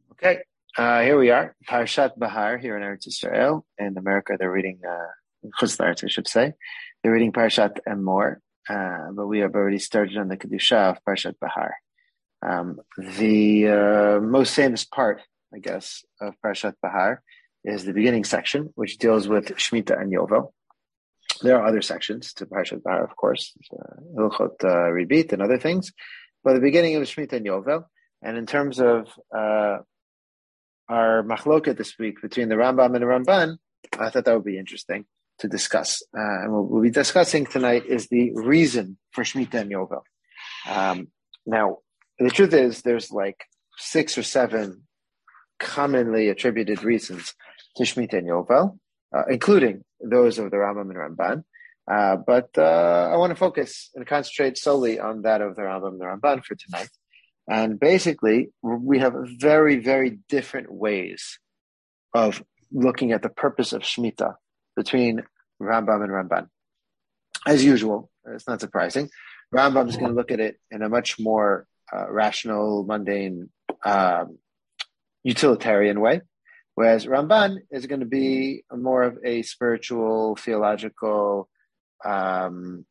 Okay, here we are, Parshat Bahar here in Eretz Yisrael. In America, they're reading Chutz La'aretz, I should say. They're reading Parshat Emor, but we have already started on the Kedusha of Parshat Bahar. The most famous part, I guess, of Parshat Bahar is the beginning section, which deals with Shemitah and Yovel. There are other sections to Parshat Bahar, of course, Hilchot Ribit and other things, but the beginning of Shemitah and Yovel. And in terms of our machloket this week between the Rambam and the Ramban, I thought that would be interesting to discuss. And what we'll be discussing tonight is the reason for Shemitah and Yovel. Now, the truth is there's like 6 or 7 commonly attributed reasons to Shemitah and Yovel, including those of the Rambam and Ramban. But I want to focus and concentrate solely on that of the Rambam and the Ramban for tonight. And basically, we have very, very different ways of looking at the purpose of Shemitah between Rambam and Ramban. As usual, it's not surprising. Rambam is going to look at it in a much more rational, mundane, utilitarian way, whereas Ramban is going to be more of a spiritual, theological, I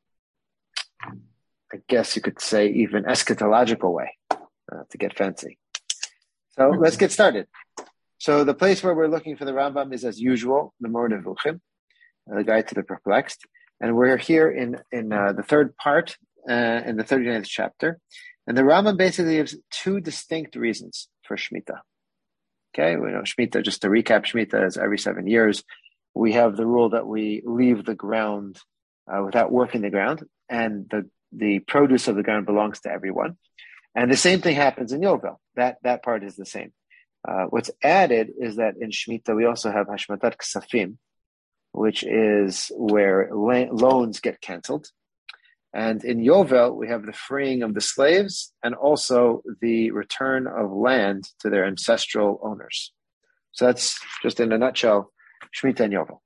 guess you could say even eschatological way. To get fancy. So let's get started. So the place where we're looking for the Rambam is, as usual, the Moreh Nevuchim, the Guide to the Perplexed. And we're here in the third part, in the 39th chapter. And the Rambam basically gives 2 distinct reasons for Shemitah. Okay, we know Shemitah, just to recap, Shemitah is every 7 years. We have the rule that we leave the ground without working the ground, and the produce of the ground belongs to everyone. And the same thing happens in Yovel. That part is the same. What's added is that in Shemitah, we also have Hashmatat Ksafim, which is where loans get canceled. And in Yovel, we have the freeing of the slaves and also the return of land to their ancestral owners. So that's just in a nutshell, Shemitah and Yovel.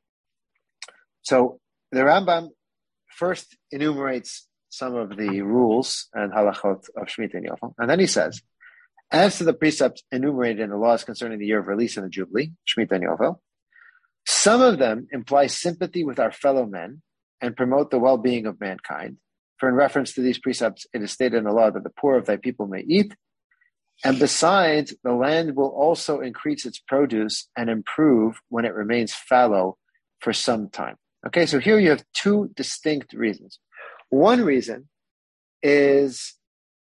So the Rambam first enumerates some of the rules and halachot of Shemitah and Yovel. And then he says, as to the precepts enumerated in the laws concerning the year of release and the Jubilee, Shemitah and Yovel, some of them imply sympathy with our fellow men and promote the well-being of mankind. For in reference to these precepts, it is stated in the law that the poor of thy people may eat. And besides, the land will also increase its produce and improve when it remains fallow for some time. Okay, so here you have 2 distinct reasons. One reason is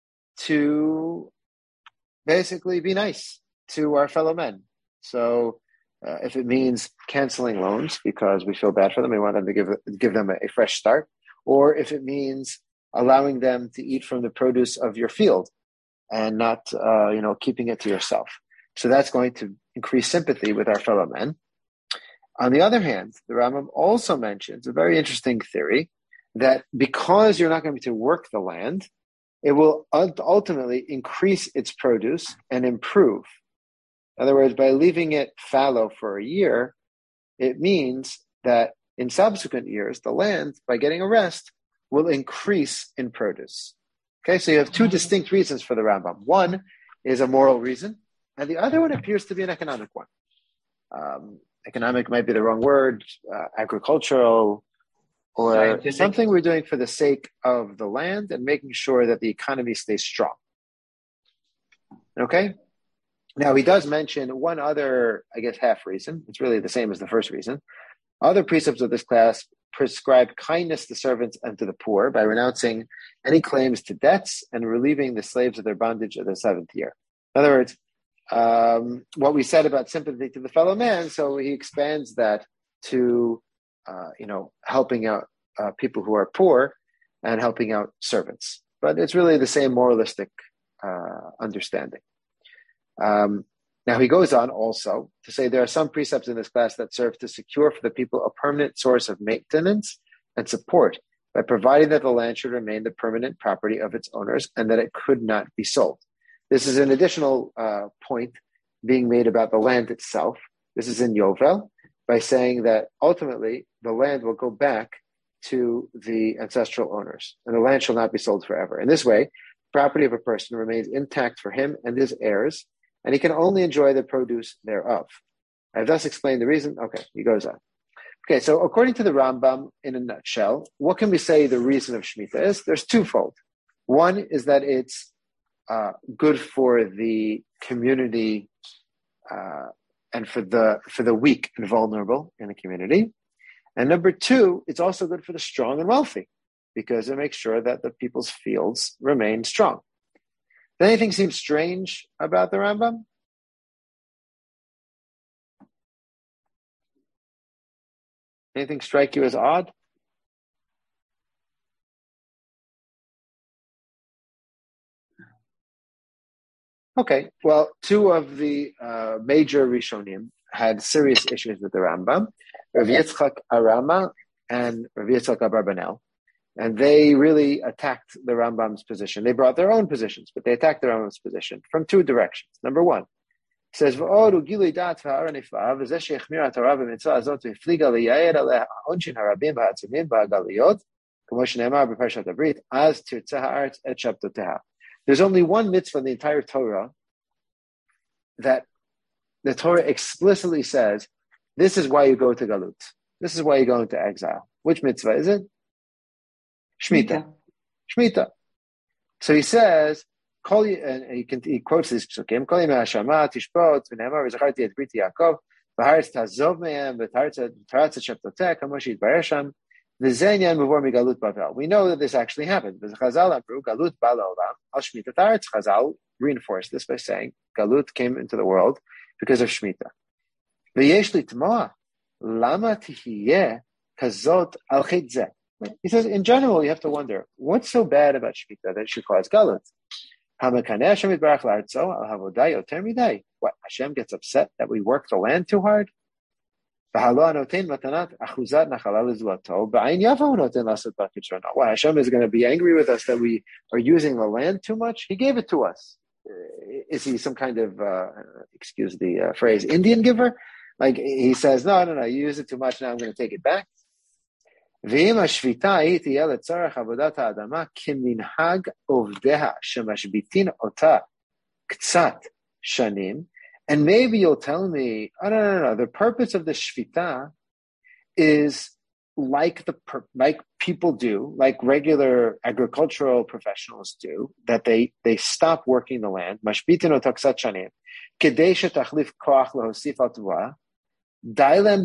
to basically be nice to our fellow men. So if it means canceling loans because we feel bad for them, we want them to give them a fresh start, or if it means allowing them to eat from the produce of your field and not keeping it to yourself. So that's going to increase sympathy with our fellow men. On the other hand, the Rambam also mentions a very interesting theory that because you're not going to be able to work the land, it will ultimately increase its produce and improve. In other words, by leaving it fallow for a year, it means that in subsequent years, the land, by getting a rest, will increase in produce. Okay, so you have 2 distinct reasons for the Rambam. One is a moral reason, and the other one appears to be an economic one. Economic might be the wrong word, agricultural, or scientific. Something we're doing for the sake of the land and making sure that the economy stays strong. Okay? Now, he does mention one other, I guess, half reason. It's really the same as the first reason. Other precepts of this class prescribe kindness to servants and to the poor by renouncing any claims to debts and relieving the slaves of their bondage of the 7th year. In other words, what we said about sympathy to the fellow man, so he expands that to helping out people who are poor and helping out servants. But it's really the same moralistic understanding. Now he goes on also to say there are some precepts in this class that serve to secure for the people a permanent source of maintenance and support by providing that the land should remain the permanent property of its owners and that it could not be sold. This is an additional point being made about the land itself. This is in Yovel, by saying that ultimately the land will go back to the ancestral owners, and the land shall not be sold forever. In this way, property of a person remains intact for him and his heirs, and he can only enjoy the produce thereof. I have thus explained the reason. Okay, he goes on. Okay, so according to the Rambam, in a nutshell, what can we say the reason of Shemitah is? There's twofold. One is that it's good for the community and for the weak and vulnerable in the community. And number two, it's also good for the strong and wealthy because it makes sure that the people's fields remain strong. Does anything seem strange about the Rambam? Anything strike you as odd? Okay, well, two of the major Rishonim had serious issues with the Rambam, Rav Yitzchak Arama and Rav Yitzchak Abarbanel, and they really attacked the Rambam's position. They brought their own positions, but they attacked the Rambam's position from two directions. Number one, it says, there's only one mitzvah in the entire Torah that the Torah explicitly says, this is why you go to Galut. This is why you go into exile. Which mitzvah is it? Shemitah. Shemitah. So he says, and he quotes these psukim, Kol yimei hashama tishbot, v'ne'emar v'zacharti et briti Yaakov, v'haaretz tazov me'em, v'taratz et sheptoteh, kamo she'yitbareh sham, v'zeh inyan mevor migalut Bavel. We know that this actually happened. Chazal amru, Galut ba la'olam, al Shemitah taretz. Chazal reinforced this by saying, Galut came into the world because of Shemitah. V'yesh litmoah, lama tihiyeh kazot al chet zeh. He says, in general, you have to wonder, what's so bad about Shemitah that it should cause Galut? What, Hashem gets upset that we work the land too hard? What, Hashem is going to be angry with us that we are using the land too much? He gave it to us. Is he some kind of, excuse the phrase, Indian giver? Like he says, no, you use it too much, now I'm going to take it back. ואם השביתה היא תהיה לצורך עבודת האדמה כמנהג עובדיה שמשביתין אותה קצת שנים, and maybe you'll tell me, no, the purpose of the shvita is like people do, like regular agricultural professionals do, that they stop working the land, משביתין אותה קצת שנים, כדי שתחליף כוח להוסיף על תבואה, because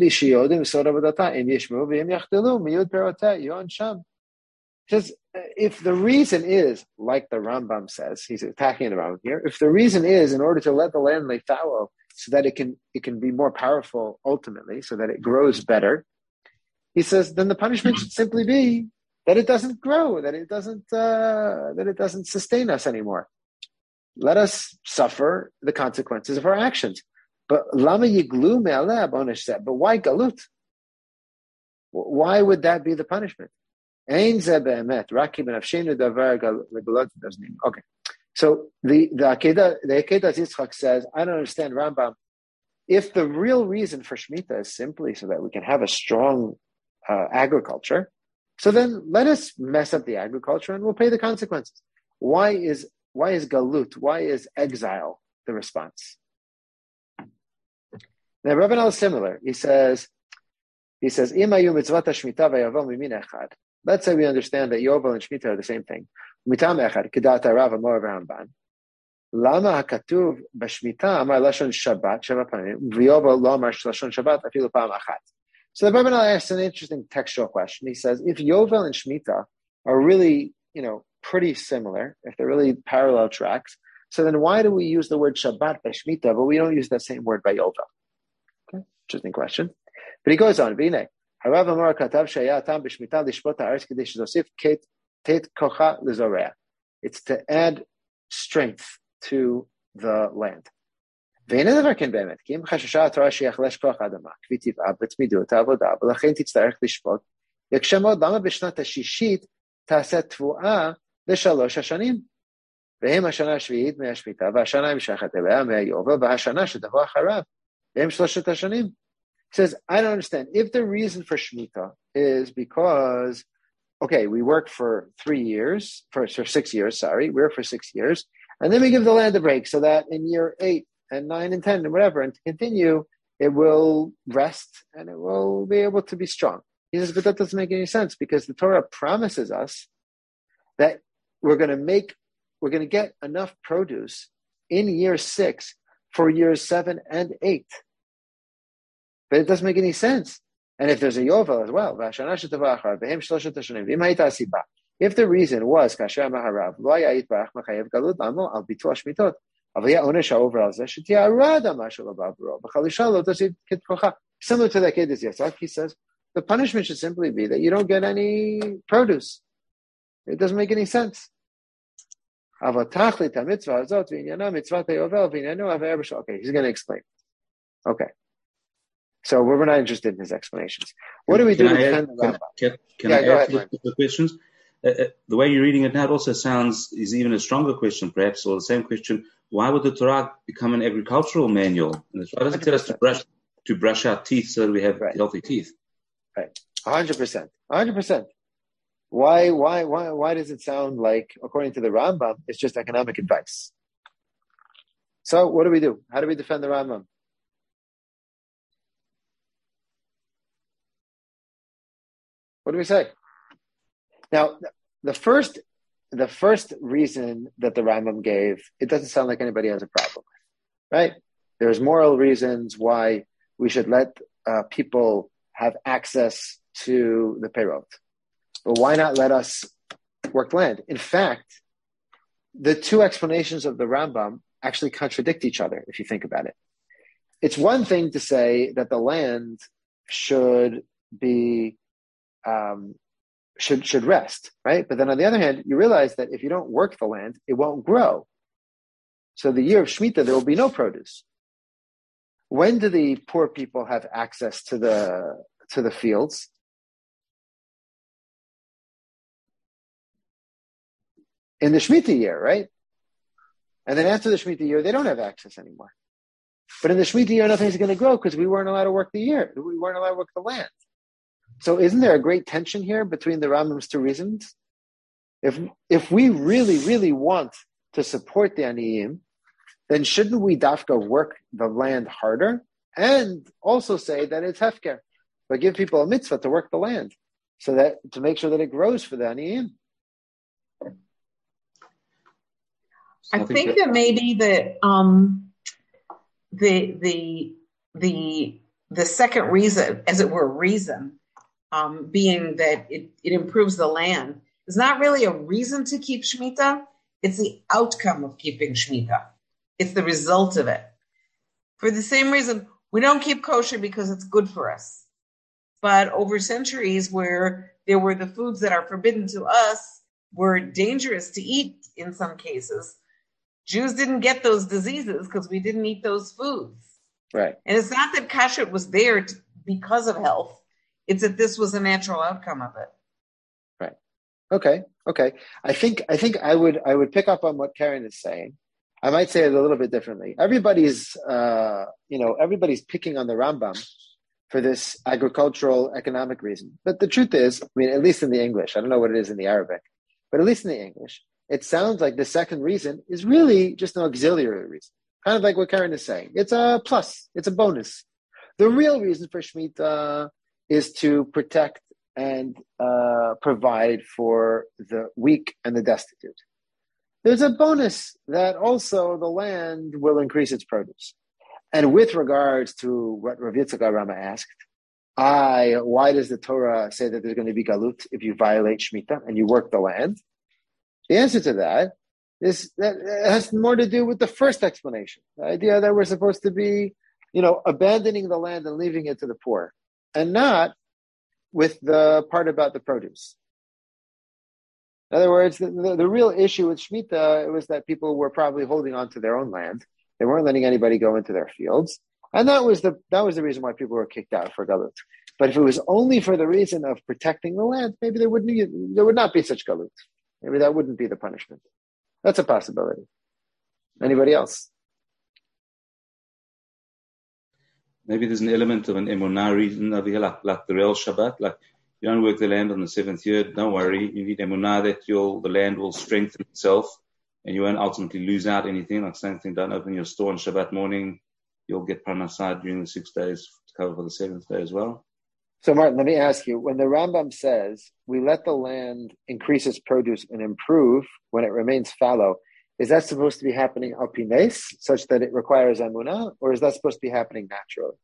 if the reason is, like the Rambam says, he's attacking the Rambam here, if the reason is in order to let the land lay fallow so that it can be more powerful ultimately, so that it grows better, he says, then the punishment should simply be that it doesn't grow, that it doesn't sustain us anymore. Let us suffer the consequences of our actions. But lama yiglu me'aleh abonesh zeh. But why galut? Why would that be the punishment? Ein zeh be'emet. Raki b'nafshenu davar galut doesn't mean. Okay. So the Akedah Yitzchak says, I don't understand Rambam. If the real reason for Shemitah is simply so that we can have a strong agriculture, so then let us mess up the agriculture and we'll pay the consequences. Why is galut? Why is exile the response? Now, Rabbanel is similar. He says, let's say we understand that Yovel and Shemitah are the same thing. So the Rabbanel asks an interesting textual question. He says, if Yovel and Shemitah are really, pretty similar, if they're really parallel tracks, so then why do we use the word Shabbat by Shemitah, but we don't use that same word by Yovel? Interesting question. But he goes on, it's to add strength to the land. והם השנה השביעית מהשמיטה, והשנה המשכת אליה מהיובל, והשנה שתבוא אחריו, והם שלושת השנים. He says, I don't understand. If the reason for Shemitah is because, okay, we work for 6 years, we work for 6 years, and then we give the land a break so that in year 8 and 9 and 10 and whatever, and to continue, it will rest and it will be able to be strong. He says, but that doesn't make any sense because the Torah promises us that we're going to get enough produce in year 6 for years 7 and 8. But it doesn't make any sense. And if there's a Yovel as well, if the reason was similar to that Kedis Yatzak, he says, the punishment should simply be that you don't get any produce. It doesn't make any sense. Okay, he's going to explain. Okay. So we're not interested in his explanations. What do we do to defend the Rambam? Can I add the questions? The way you're reading it now, it also is even a stronger question, perhaps, or the same question. Why would the Torah become an agricultural manual? And the Torah doesn't tell us to brush our teeth so that we have healthy teeth. Right. 100%. 100%. Why does it sound like, according to the Rambam, it's just economic advice? So what do? How do we defend the Rambam? What do we say? Now, the first reason that the Rambam gave, it doesn't sound like anybody has a problem with, right? There's moral reasons why we should let people have access to the payroll. But why not let us work land? In fact, the two explanations of the Rambam actually contradict each other, if you think about it. It's one thing to say that the land should be should rest, right? But then on the other hand, you realize that if you don't work the land, it won't grow. So the year of Shemitah, there will be no produce. When do the poor people have access to the fields? In the Shemitah year, right? And then after the Shemitah year, they don't have access anymore. But in the Shemitah year, nothing's going to grow because we weren't allowed to work the year. We weren't allowed to work the land. So isn't there a great tension here between the Rambam's two reasons? If we really, really want to support the Aniyim, then shouldn't we dafka work the land harder and also say that it's hefker, but give people a mitzvah to work the land so that to make sure that it grows for the Aniyim? I think that maybe the second reason, as it were, being that it improves the land, is not really a reason to keep Shemitah. It's the outcome of keeping Shemitah. It's the result of it. For the same reason, we don't keep kosher because it's good for us. But over centuries where there were the foods that are forbidden to us were dangerous to eat in some cases, Jews didn't get those diseases because we didn't eat those foods. Right. And it's not that kashrut was there because of health. It's that this was a natural outcome of it. Right. Okay. I think I would pick up on what Karen is saying. I might say it a little bit differently. Everybody's picking on the Rambam for this agricultural economic reason. But the truth is, I mean, at least in the English, I don't know what it is in the Arabic, but at least in the English, it sounds like the second reason is really just an auxiliary reason. Kind of like what Karen is saying. It's a plus. It's a bonus. The real reason for Shemitah is to protect and provide for the weak and the destitute. There's a bonus that also the land will increase its produce. And with regards to what Rav Yitzchak Rama asked, why does the Torah say that there's going to be galut if you violate Shemitah and you work the land? The answer to that is that it has more to do with the first explanation. The idea that we're supposed to be, abandoning the land and leaving it to the poor, and not with the part about the produce. In other words, the real issue with Shemitah was that people were probably holding on to their own land. They weren't letting anybody go into their fields. And that was the reason why people were kicked out for galut. But if it was only for the reason of protecting the land, maybe there would not be such galut. Maybe that wouldn't be the punishment. That's a possibility. Anybody else? Maybe there's an element of an emunah reason over here, like the real Shabbat, like you don't work the land on the seventh year, don't worry. You need emunah that the land will strengthen itself and you won't ultimately lose out anything. Like same thing, don't open your store on Shabbat morning. You'll get parnassah during the 6 days to cover for the 7th day as well. So, Martin, let me ask you, when the Rambam says we let the land increase its produce and improve when it remains fallow, is that supposed to be happening al pines, such that it requires emunah, or is that supposed to be happening naturally?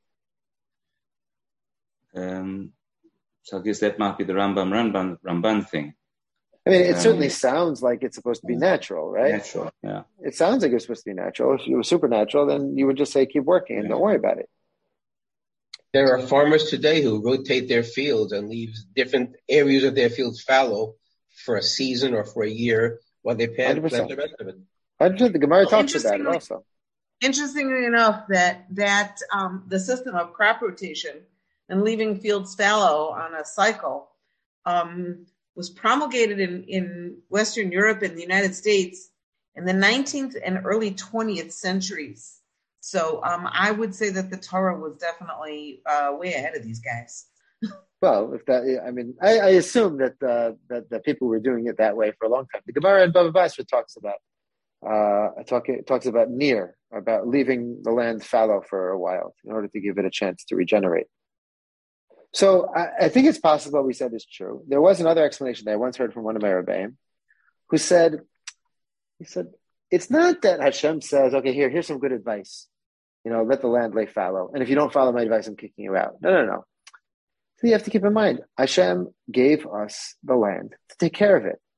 So I guess that might be the Ramban thing. I mean, it certainly sounds like it's supposed to be natural, right? Natural, yeah. It sounds like it's supposed to be natural. If it was supernatural, then you would just say keep working and don't worry about it. There are farmers today who rotate their fields and leave different areas of their fields fallow for a season or for a year while they plant the rest of it. 100%. The Gemara talks about it also. Interestingly enough, that the system of crop rotation and leaving fields fallow on a cycle was promulgated in Western Europe and the United States in the 19th and early 20th centuries. So I would say that the Torah was definitely way ahead of these guys. Well, I assume that the people were doing it that way for a long time. The Gemara in Bava Basra talks about near, about leaving the land fallow for a while in order to give it a chance to regenerate. So I think it's possible what we said is true. There was another explanation that I once heard from one of my rebbeim, who said, it's not that Hashem says, okay, here's some good advice. Let the land lay fallow. And if you don't follow my advice, I'm kicking you out. No. So you have to keep in mind, Hashem gave us the land to take care of it.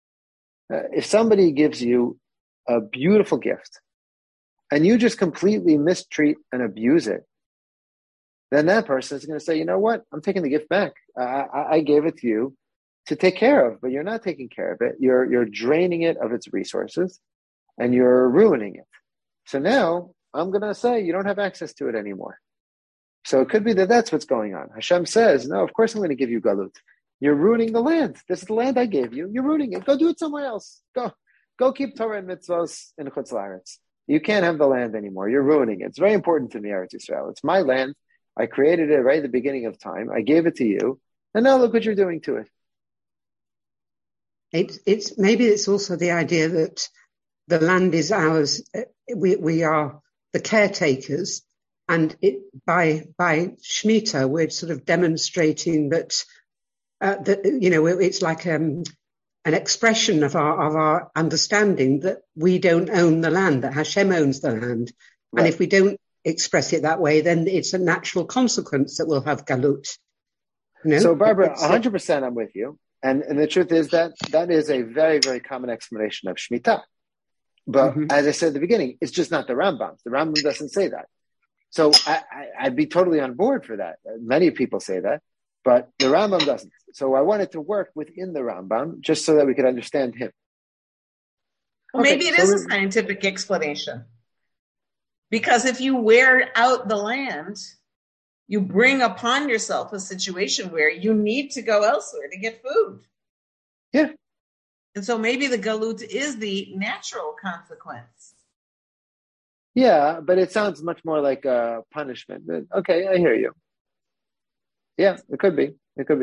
If somebody gives you a beautiful gift and you just completely mistreat and abuse it, then that person is going to say, you know what? I'm taking the gift back. I gave it to you to take care of, but you're not taking care of it. You're draining it of its resources and you're ruining it. So now I'm going to say you don't have access to it anymore. So it could be that that's what's going on. Hashem says, no, of course I'm going to give you galut. You're ruining the land. This is the land I gave you. You're ruining it. Go do it somewhere else. Go keep Torah and mitzvahs in Chutz La'aretz. You can't have the land anymore. You're ruining it. It's very important to me, Eretz Yisrael. It's my land. I created it right at the beginning of time. I gave it to you. And now look what you're doing to it. Maybe it's also the idea that the land is ours. We are the caretakers. And by Shemitah, we're sort of demonstrating that it's like an expression of our understanding that we don't own the land, that Hashem owns the land. Right. And if we don't express it that way, then it's a natural consequence that we'll have galut. So, Barbara, 100% I'm with you. And the truth is that is a very, very common explanation of Shemitah. But as I said at the beginning, it's just not the Rambam. The Rambam doesn't say that. So I'd be totally on board for that. Many people say that, but the Rambam doesn't. So I wanted to work within the Rambam just so that we could understand him. Well, maybe it is a scientific explanation. Because if you wear out the land, you bring upon yourself a situation where you need to go elsewhere to get food. Yeah. And so maybe the galut is the natural consequence. Yeah, but it sounds much more like a punishment. But okay, I hear you. Yeah, it could be.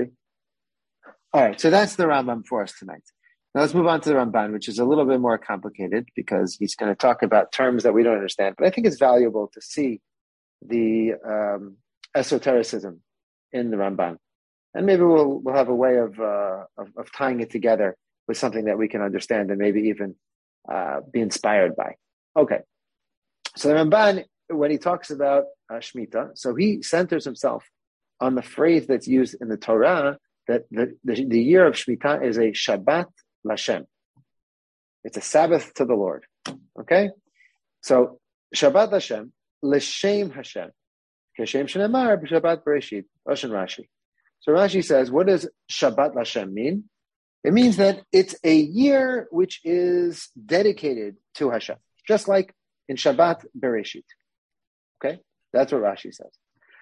All right, so that's the Rambam for us tonight. Now let's move on to the Ramban, which is a little bit more complicated because he's going to talk about terms that we don't understand. But I think it's valuable to see the esotericism in the Ramban. And maybe we'll have a way of tying it together with something that we can understand and maybe even be inspired by. Okay. So the Ramban, when he talks about Shemitah, so he centers himself on the phrase that's used in the Torah that the year of Shemitah is a Shabbat L'Hashem. It's a Sabbath to the Lord. Okay? So Shabbat L'Hashem, L'Shem Hashem. Keshem Shenemar B'Shabbat Bereshit. Oshen Rashi. So Rashi says, what does Shabbat L'Hashem mean? It means that it's a year which is dedicated to Hashem. Just like in Shabbat Bereshit. Okay? That's what Rashi says.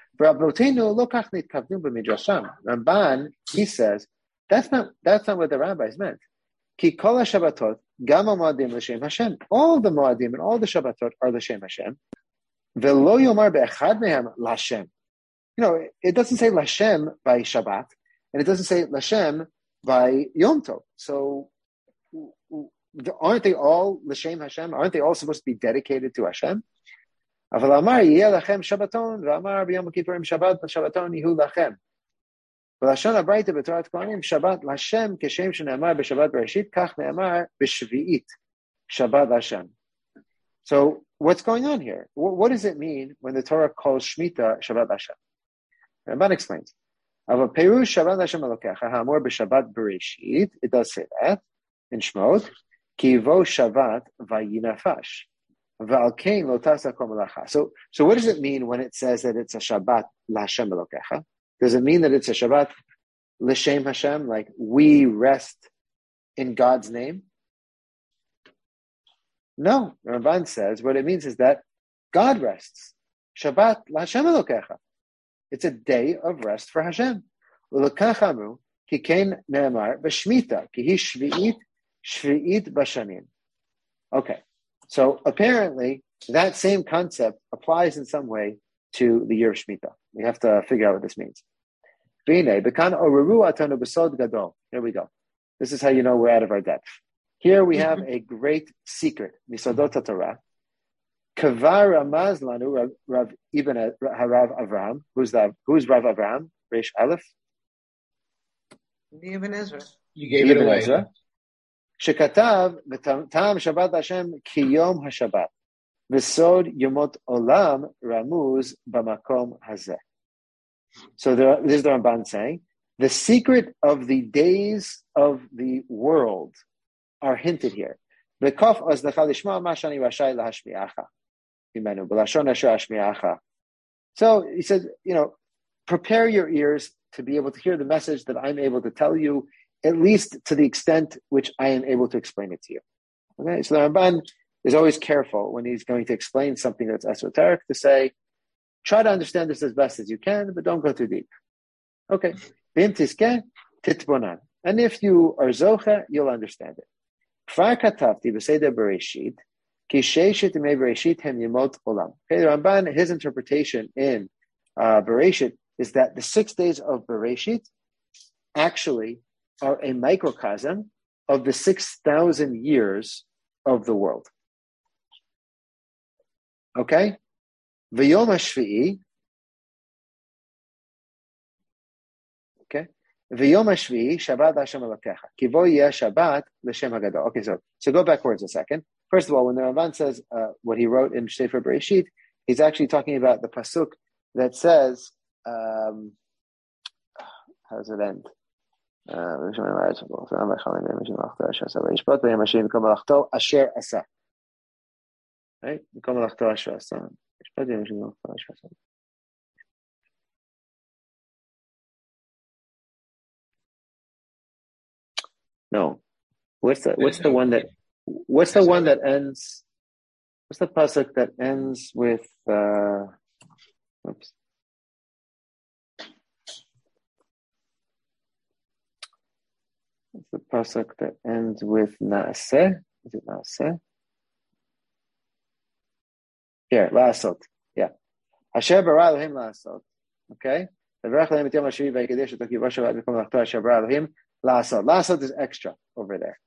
Ramban, he says, that's not what the rabbis meant. Ki kol Shabbatot, gam ha'moadim l'shem Hashem. All the moadim and all the Shabbatot are l'shem Hashem. V'lo yomar be'echad mehem l'Hashem. It doesn't say l'Hashem by Shabbat, and it doesn't say l'Hashem by Yom Tov. So Aren't they all l'shem Hashem? Aren't they all supposed to be dedicated to Hashem? אבל אמר יהיה לכם שבתון, ואמר ביום הכיפורים שבת בשבתון יהיו לכם. ולשון הברייתא בתורת כהנים, שבת להשם כשם שנאמר בשבת בראשית, כך נאמר בשביעית, שבת להשם. So what's going on here? What does it mean when the Torah calls Shemitah Shabbat Hashem? Ramban explains. אבל פירוש שבת להשם אלוקיך, האמור בשבת בראשית, it does say that, in Shmot, כי יבוא שבת וינפש. So what does it mean when it says that it's a Shabbat l'Hashem Elokecha? Does it mean that it's a Shabbat l'Shem Hashem, like we rest in God's name? No, the Ramban says what it means is that God rests. Shabbat l'Hashem Elokecha. It's a day of rest for Hashem. U'lekachamu ki ken ne'amar b'shmita ki hi shvi'it bashanim. Okay. So apparently, that same concept applies in some way to the year of Shemitah. We have to figure out what this means. Here we go. This is how you know we're out of our depth. Here we have a great secret. Misodot Torah. Kavar Ramaz Lanu Rav Ibn Harav Avraham. Who's Rav Avraham? Reish Aleph. Ibn Ezra. You gave it away. Ezra. שכתב, טעם שבת השם כיום השבת, וסוד ימות עולם רמוז במקום הזה. So this is the Ramban saying, the secret of the days of the world are hinted here. וכף אוזנך לשמוע מה שאני רשאי להשמיעך, ממנו, בלשון אשר אשמיעך. So he says, prepare your ears to be able to hear the message that I'm able to tell you, at least to the extent which I am able to explain it to you. Okay, so the Ramban is always careful when he's going to explain something that's esoteric to say, try to understand this as best as you can, but don't go too deep. Okay. And if you are zocha, you'll understand it. Okay, the Ramban, his interpretation in Bereshit is that the 6 days of Bereshit actually are a microcosm of the 6,000 years of the world. Okay? V'yom hashvi'i. Okay? V'yom hashvi'i Shabbat Hashem Elokecha. Ki vo yeh Shabbat l'Shem Hagadol. Okay, so go backwards a second. First of all, when the Ramban says what he wrote in Sefer Bereshit, he's actually talking about the pasuk that says, how does it end? Right? No. What's the one that ends? What's the pasuk that ends with oops. It's the pasuk that ends with Naaseh. Is it Naaseh? Here, La'asot. Yeah. Asher bara Elohim La'asot. Okay? La'asot is extra over there.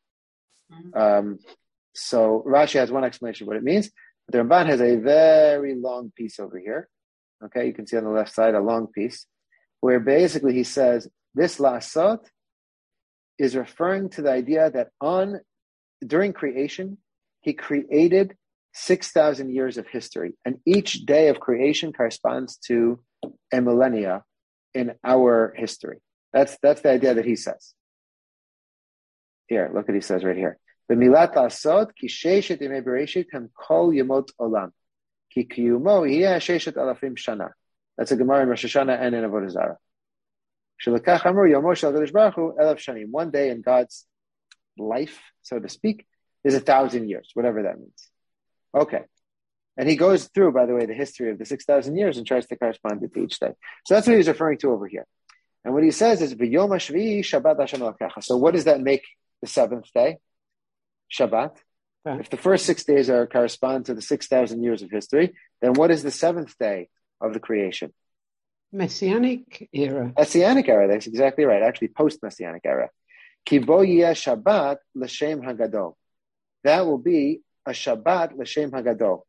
So Rashi has one explanation of what it means. The Ramban has a very long piece over here. Okay? You can see on the left side a long piece where basically he says this La'asot is referring to the idea that during creation, he created 6,000 years of history. And each day of creation corresponds to a millennia in our history. That's the idea that he says. Here, look what he says right here. The milat asod ki sheishet yemei bereshit hem kol yemot olam ki kiyumo yeh sheishet alafim shana. That's a Gemara in Rosh Hashanah and in Avodah Zarah. Shelekach amru yomo shel HaKadosh Baruch Hu elaf shanim. One day in God's life, so to speak, is 1,000 years, whatever that means. Okay. And he goes through, by the way, the history of the 6,000 years and tries to correspond it to each day. So that's what he's referring to over here. And what he says is, V'yom hashvi'i Shabbat Hashem Elokecha. So what does that make the seventh day? Shabbat. Okay. If the first 6 days correspond to the 6,000 years of history, then what is the seventh day of the creation? Messianic era. Messianic era, that's exactly right. Actually, post-Messianic era. Ki bo yeh Shabbat l'shem hagadol. that will be a Shabbat l'Shem Hagadol.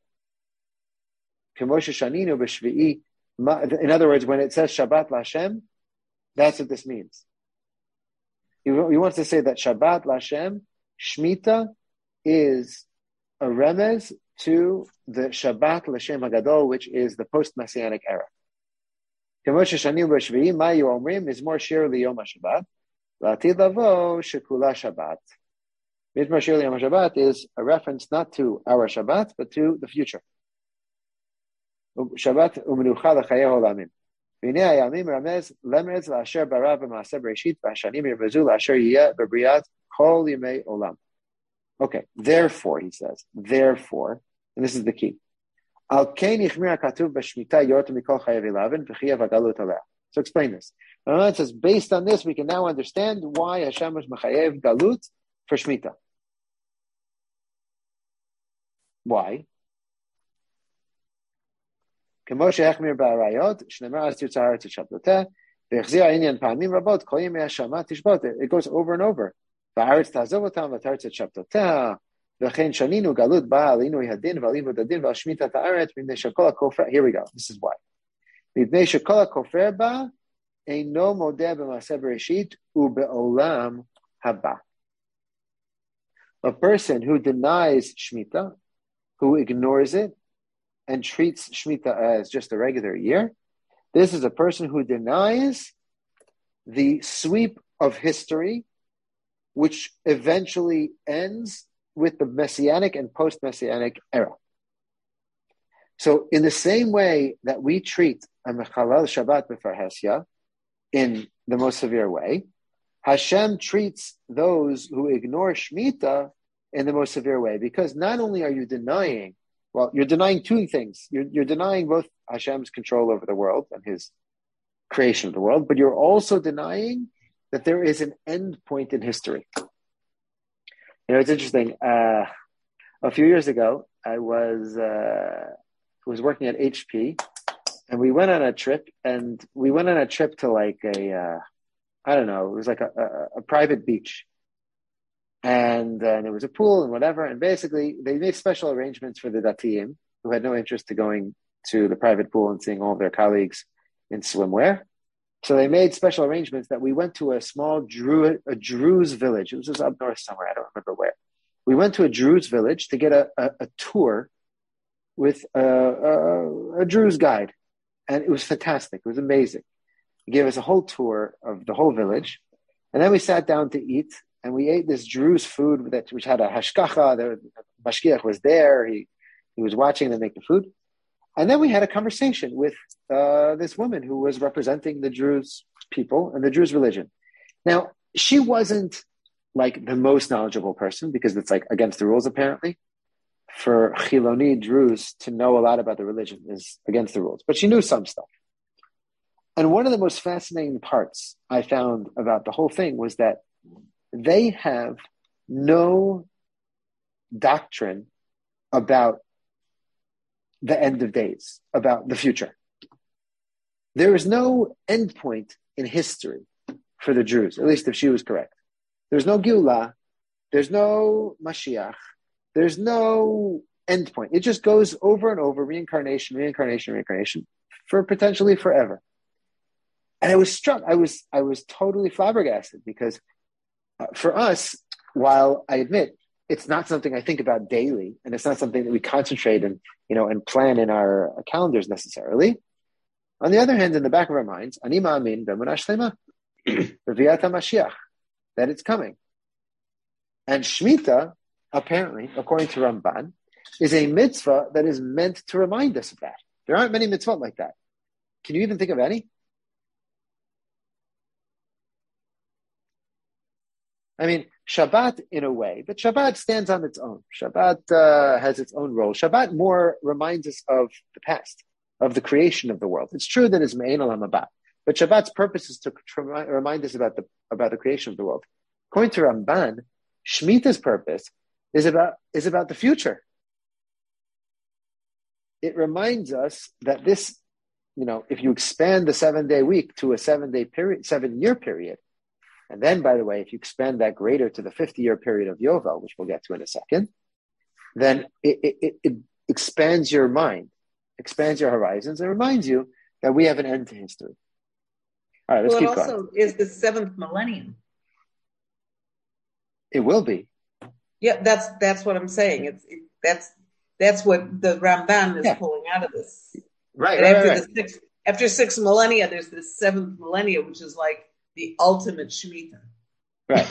In other words, when it says Shabbat l'Hashem, that's what this means. He wants to say that Shabbat l'Hashem, Shemitah, is a remez to the Shabbat l'Shem Hagadol, which is the post-Messianic era. K'moshe shanim b'shvi'i, ma yu omrim, mizmor shir liyom HaShabbat, la'atid lavo shekula Shabbat. Mizmor shir liyom HaShabbat is a reference not to our Shabbat, but to the future. Shabbat u'menucha l'chayei olamim. V'nei hayamim ramez lemrez la'asher bara b'maaseh bereshit, v'hashanim yirmezu la'asher yiyeh b'briyat kol yimei olam. Okay, therefore, he says, therefore, and this is the key. So explain this. It says, based on this, we can now understand why Hashem was mechayev galut for Shemitah. Why? It goes over and over. Here we go. This is why. A person who denies Shemitah, who ignores it, and treats Shemitah as just a regular year, this is a person who denies the sweep of history, which eventually ends with the Messianic and post-Messianic era. So in the same way that we treat a Mechalel Shabbat B'Farhesya in the most severe way, Hashem treats those who ignore Shemitah in the most severe way, because not only are you denying, well, you're denying two things. You're denying both Hashem's control over the world and his creation of the world, but you're also denying that there is an end point in history. You know, it's interesting. A few years ago, I was working at HP, and we went on a trip. And we went on a trip to like I don't know, it was like a private beach, and there was a pool and whatever. And basically, they made special arrangements for the Datiim who had no interest in going to the private pool and seeing all of their colleagues in swimwear. So they made special arrangements that we went to a small Druze village. It was just up north somewhere. I don't remember where. We went to a Druze village to get a tour with a Druze guide. And it was fantastic. It was amazing. He gave us a whole tour of the whole village. And then we sat down to eat. And we ate this Druze food which had a hashkacha. The mashgiach was there. He was watching them make the food. And then we had a conversation with this woman who was representing the Druze people and the Druze religion. Now, she wasn't like the most knowledgeable person, because it's like against the rules, apparently. For Chiloni Druze to know a lot about the religion is against the rules. But she knew some stuff. And one of the most fascinating parts I found about the whole thing was that they have no doctrine about the end of days, about the future. There is no end point in history for the Jews, at least if she was correct. There's no Geulah, there's no Mashiach, there's no end point. It just goes over and over, reincarnation, for potentially forever. And I was struck. I was totally flabbergasted, because for us, while I admit it's not something I think about daily, and it's not something that we concentrate and plan in our calendars necessarily. On the other hand, in the back of our minds, ani ma'amin b'emunah shlema, b'viat HaMashiach, that it's coming. And Shemitah, apparently, according to Ramban, is a mitzvah that is meant to remind us of that. There aren't many mitzvot like that. Can you even think of any? I mean, Shabbat in a way, but Shabbat stands on its own. Shabbat has its own role. Shabbat more reminds us of the past, of the creation of the world. It's true that it's Me'en Olam Haba, but Shabbat's purpose is to remind us about the creation of the world. According to Ramban, Shemitah's purpose is about the future. It reminds us that this, if you expand the 7-day week to a 7-year period, and then, by the way, if you expand that greater to the 50-year period of Yovel, which we'll get to in a second, then it expands your mind, expands your horizons, and reminds you that we have an end to history. All right, let's keep going. Well, it also is the 7th millennium. It will be. Yeah, that's what I'm saying. That's what the Ramban is pulling out of this. Right. After 6 millennia, there's this 7th millennia, which is like the ultimate Shemitah. Right.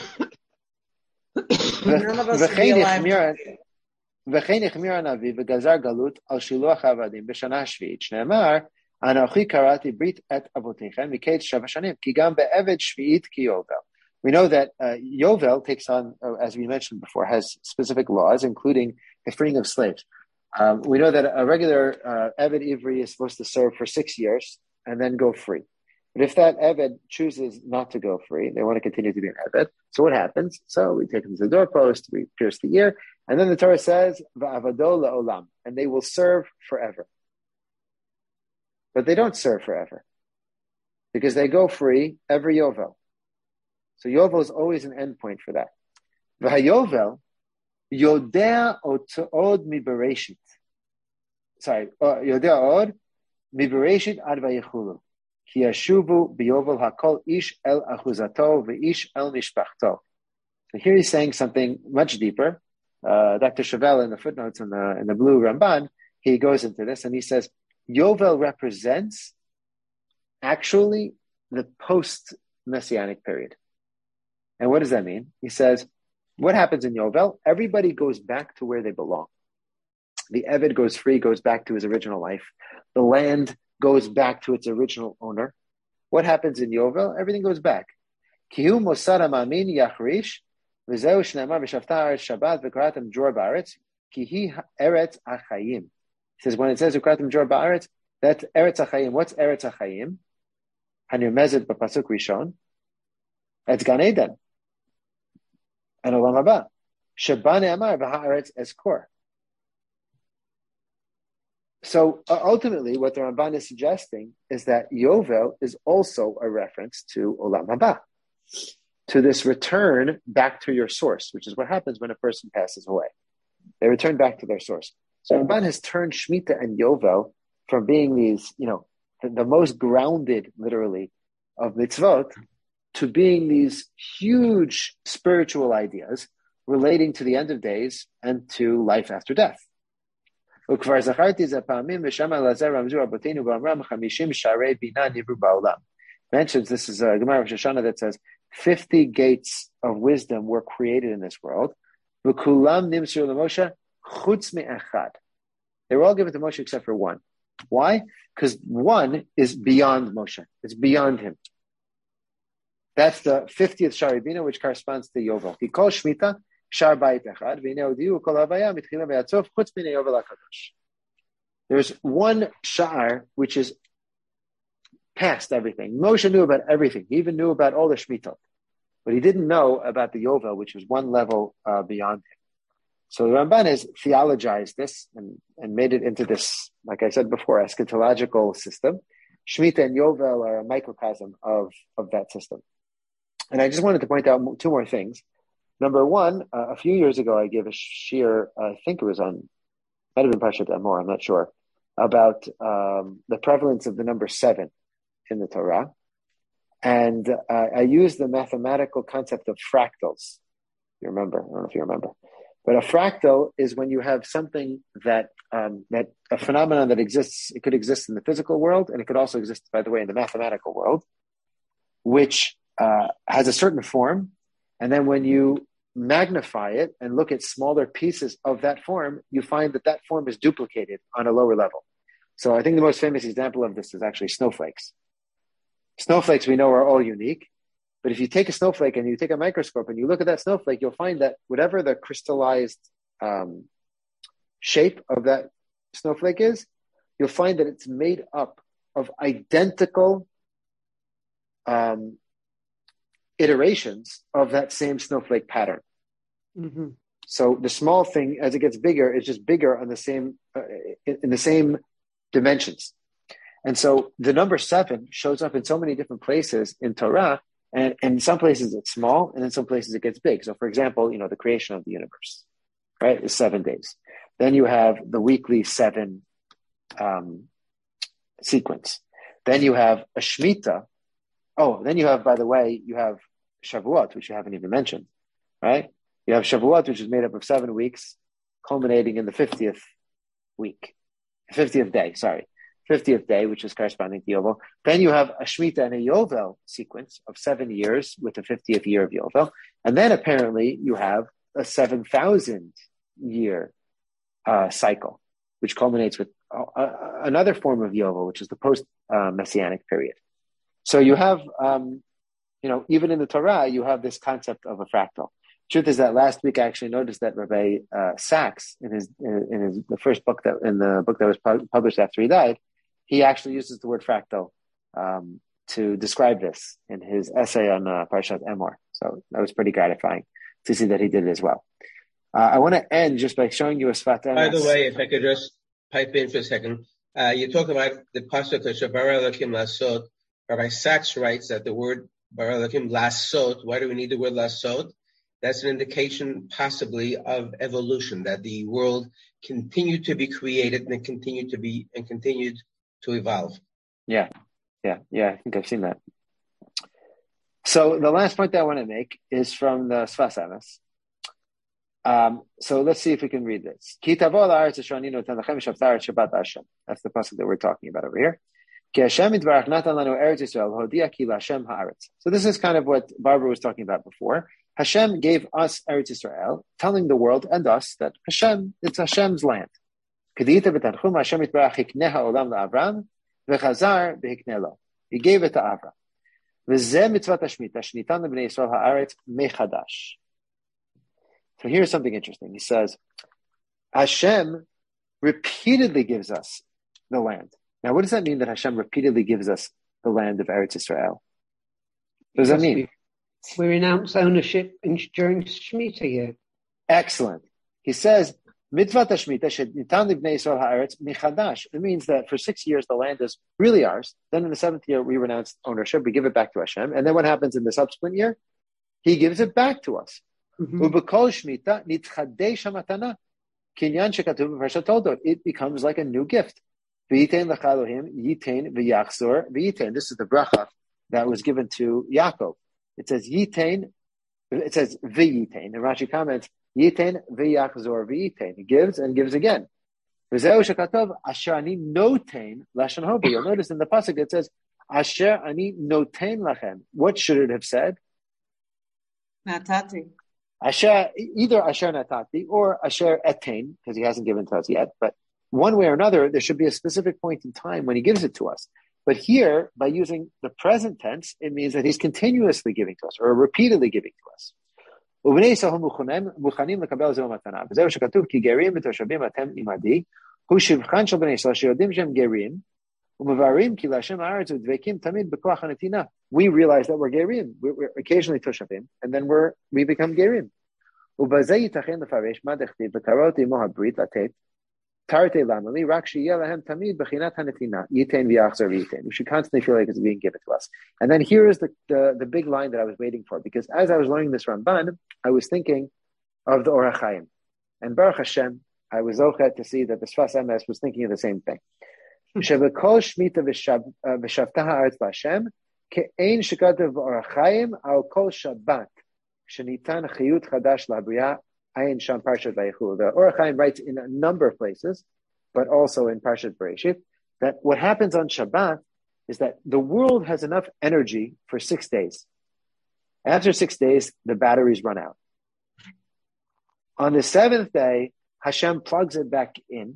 None of us will be alive. וכן החמיר הנביא וגזר גלות על שילוח העבדים בשנה השביעית, שנאמר, אנוכי קראתי ברית את אבותיכם מקץ 7 שנים, כי גם בעבד שביעית כיובל. We know that Yovel takes on, as we mentioned before, has specific laws, including the freeing of slaves. We know that a regular Eved Ivri is supposed to serve for 6 years and then go free. But if that Eved chooses not to go free, they want to continue to be an Eved. So what happens? So we take them to the doorpost, we pierce the ear, and then the Torah says, Va'avado la'olam, and they will serve forever. But they don't serve forever, because they go free every Yovel. So Yovel is always an endpoint for that. V'hayovel, Yodea od mi bereshit. Sorry, Yodea od mi bereshit ad vayechulu. Ki yashuvu biyovel hakol ish el achuzato ve'ish el mishpachto. So here he's saying something much deeper. Dr. Chevelle in the footnotes in the blue Ramban, he goes into this and he says, Yovel represents actually the post-Messianic period. And what does that mean? He says, what happens in Yovel? Everybody goes back to where they belong. The Eved goes free, goes back to his original life. The land goes back to its original owner. What happens in Yovel? Everything goes back. Kihu mosad ha'mamin yachrish, v'zeu shnamar v'shavta Shabbat v'karatem jor ba'aretz, kihi eretz achayim. He says, when it says v'karatem jor ba'aretz, that's eretz achayim. What's eretz achayim? Hanirmezet b'pasuk rishon. It's Gan Eden. And Olam Haba. Sheba ne'amar v'ha'aretz eskor. So ultimately, what the Ramban is suggesting is that Yovel is also a reference to Olam Haba, to this return back to your source, which is what happens when a person passes away. They return back to their source. So Ramban has turned Shemitah and Yovel from being these, the most grounded, literally, of mitzvot, to being these huge spiritual ideas relating to the end of days and to life after death. Mentions this is a Gemara of Shoshana that says 50 gates of wisdom were created in this world. They were all given to Moshe except for one. Why? Because one is beyond Moshe. It's beyond him. That's the 50th Shari Bina, which corresponds to Yovel. He calls Shemitah Shar Bayit Echad. There's one Shar which is past everything. Moshe knew about everything. He even knew about all the Shemitah. But he didn't know about the Yovel, which was one level beyond him. So the Ramban has theologized this and made it into this, like I said before, eschatological system. Shemitah and Yovel are a microcosm of that system. And I just wanted to point out 2 more things. Number one, a few years ago, I gave a shir, I think it was might have been Parshat Amor, I'm not sure, about the prevalence of the number 7 in the Torah. And I used the mathematical concept of fractals. You remember? I don't know if you remember. But a fractal is when you have something that a phenomenon that exists, it could exist in the physical world, and it could also exist, by the way, in the mathematical world, which has a certain form, and then when you magnify it and look at smaller pieces of that form, you find that form is duplicated on a lower level. So I think the most famous example of this is actually snowflakes. Snowflakes we know are all unique, but if you take a snowflake and you take a microscope and you look at that snowflake, you'll find that whatever the crystallized shape of that snowflake is, you'll find that it's made up of identical iterations of that same snowflake pattern. Mm-hmm. So the small thing, as it gets bigger, is just bigger on the same in the same dimensions. And so the number 7 shows up in so many different places in Torah, and in some places it's small, and in some places it gets big. So, for example, the creation of the universe, right, is 7 days. Then you have the weekly 7 sequence. Then you have a Shemitah. Oh, then you have, by the way, you have Shavuot, which you haven't even mentioned, right? You have Shavuot, which is made up of 7 weeks, culminating in the 50th week. 50th day, 50th day, which is corresponding to Yovel. Then you have a Shemitah and a Yovel sequence of 7 years with the 50th year of Yovel. And then apparently you have a 7,000 year cycle, which culminates with another form of Yovel, which is the post-Messianic period. So you have, even in the Torah, you have this concept of a fractal. Truth is that last week I actually noticed that Rabbi Sachs, in the first book that was published after he died, he actually uses the word fractal to describe this in his essay on Parshat Emor. So that was pretty gratifying to see that he did it as well. I want to end just by showing you a Sfat Emes. By the way, if I could just pipe in for a second, you talk about the pasuk of Bara Elokim Lasot. Rabbi Sachs writes that the word Bara Elokim Lasot. Why do we need the word Lasot? That's an indication possibly of evolution, that the world continued to be created and continued to evolve. Yeah. I think I've seen that. So the last point that I want to make is from the Sfas Emes. So let's see if we can read this. That's the pasuk that we're talking about over here. So this is kind of what Barbara was talking about before. Hashem gave us Eretz Yisrael, telling the world and us that it's Hashem's land. He gave it to Avram. So here's something interesting. He says, Hashem repeatedly gives us the land. Now, what does that mean that Hashem repeatedly gives us the land of Eretz Yisrael? What does that mean? We renounce ownership during Shemitah year. Excellent. He says, Mitzvat HaShemitah shenitan libnei Yisrael haaretz michadash. It means that for 6 years the land is really ours. Then in the 7th year we renounce ownership. We give it back to Hashem. And then what happens in the subsequent year? He gives it back to us. Ubekol Shemitah nitchadesh hamatana kinyan shekatuv b'Parshat Toldot. It becomes like a new gift. V'yitain lecha Elohim yitain v'yachzor v'yitain. This is the bracha that was given to Yaakov. It says yitain. It says v'yitain. And Rashi comments yitain v'yachzor v'yitain. He gives and gives again. V'zeu shekatov asher ani notain lashon hova. You'll notice in the pasuk it says asher ani notain lachem. What should it have said? Natati. Asher, either Asher Natati or Asher Etain, because he hasn't given to us yet. But one way or another, there should be a specific point in time when he gives it to us. But here, by using the present tense, it means that he's continuously giving to us or repeatedly giving to us. We realize that we're gerim. We're occasionally toshavim, and then we become gerim. We should constantly feel like it's being given to us. And then here is the big line that I was waiting for, because as I was learning this Ramban, I was thinking of the Orach Chaim. And Baruch Hashem, I was zochet to see that the Sfas Emes was thinking of the same thing. Shebekol Shemitah v'shavta haaretz l'Hashem ke'ein shekatav b'Orach Chaim al kol Shabbat shenitan chiyut chadash l'Habriya ayin sham Parshat Vayechu. The Orach Chaim writes in a number of places, but also in Parshat Bereshit, that what happens on Shabbat is that the world has enough energy for 6 days. After 6 days, the batteries run out. On the 7th day, Hashem plugs it back in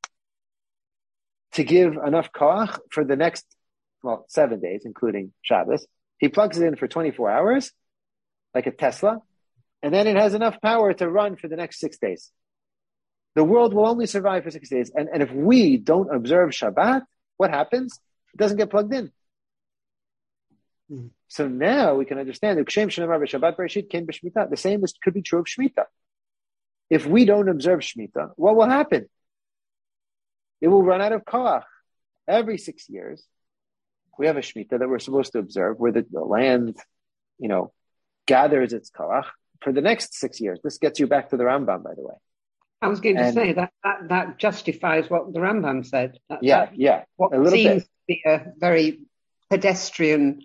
to give enough koach for the next, 7 days, including Shabbos. He plugs it in for 24 hours, like a Tesla, and then it has enough power to run for the next 6 days. The world will only survive for 6 days. And if we don't observe Shabbat, what happens? It doesn't get plugged in. So now we can understand the same could be true of Shemitah. If we don't observe Shemitah, what will happen? It will run out of koach. Every 6 years, we have a Shemitah that we're supposed to observe, where the land, gathers its koach for the next 6 years. This gets you back to the Rambam, by the way. I was going to say that justifies what the Rambam said. What a little seems bit. to be a very pedestrian,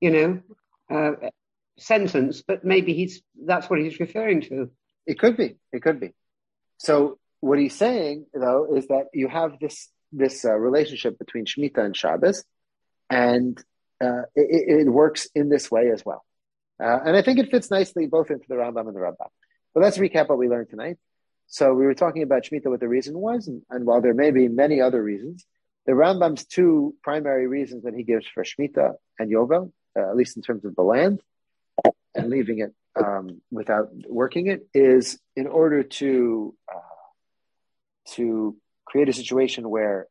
sentence, but maybe that's what he's referring to. It could be. So what he's saying, though, is that you have this relationship between Shemitah and Shabbos, and it works in this way as well. And I think it fits nicely both into the Rambam and the Rambam. But let's recap what we learned tonight. So we were talking about Shemitah, what the reason was, and while there may be many other reasons, the Rambam's two primary reasons that he gives for Shemitah and Yovel, at least in terms of the land, and leaving it without working it, is in order to create a situation where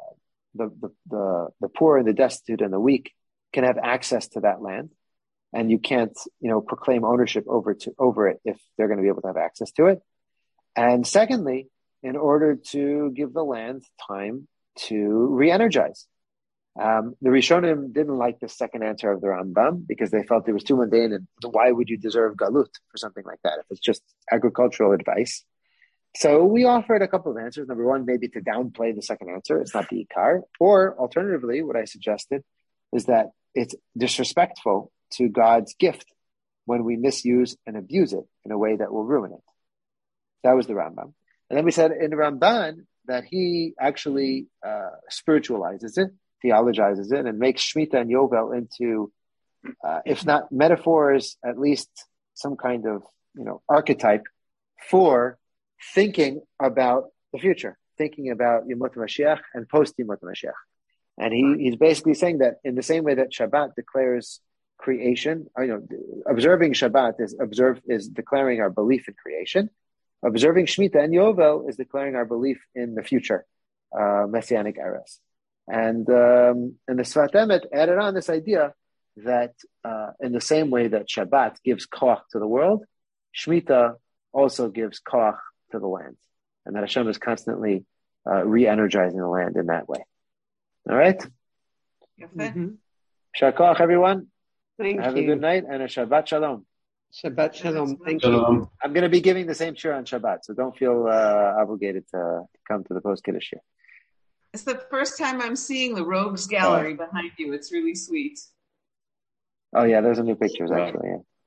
the poor and the destitute and the weak can have access to that land, and you can't proclaim ownership over it if they're going to be able to have access to it. And secondly, in order to give the land time to re-energize. The Rishonim didn't like the second answer of the Rambam because they felt it was too mundane, and why would you deserve galut for something like that if it's just agricultural advice? So we offered a couple of answers. Number one, maybe to downplay the second answer. It's not the ikar. Or alternatively, what I suggested is that it's disrespectful to God's gift when we misuse and abuse it in a way that will ruin it. That was the Rambam. And then we said in the Ramban that he actually spiritualizes it, theologizes it, and makes Shemitah and Yovel into, if not metaphors, at least some kind of archetype for thinking about the future, thinking about Yemot Mashiach and post Yemot Mashiach. And he's basically saying that in the same way that Shabbat declares creation, observing Shabbat is declaring our belief in creation. Observing Shemitah and Yovel is declaring our belief in the future, messianic eras. And the Sfat Emet added on this idea that in the same way that Shabbat gives koach to the world, Shemitah also gives koach to the land, and that Hashem is constantly re-energizing the land in that way. All right? Mm-hmm. Shakach, everyone. Thank Have you. a good night and a Shabbat Shalom. Shabbat Shalom. Thank you. I'm going to be giving the same shir on Shabbat, so don't feel obligated to come to the post-Kiddush shir. It's the first time I'm seeing the Rogues Gallery behind you. It's really sweet. Oh, yeah, those are new pictures, actually. Yeah.